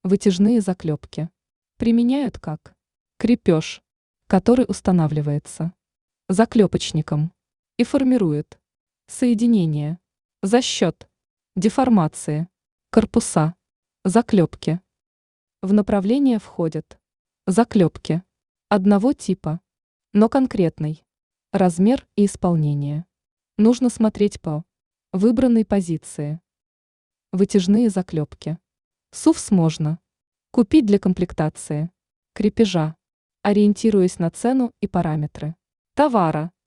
Вытяжные заклепки. Применяют как крепеж, который устанавливается заклепочником и формирует соединение за счет деформации корпуса заклепки. В направление входят заклепки одного типа, но конкретный размер и исполнение нужно смотреть по выбранной позиции. Вытяжные заклепки. СУФС можно купить для комплектации крепежа, ориентируясь на цену и параметры товара.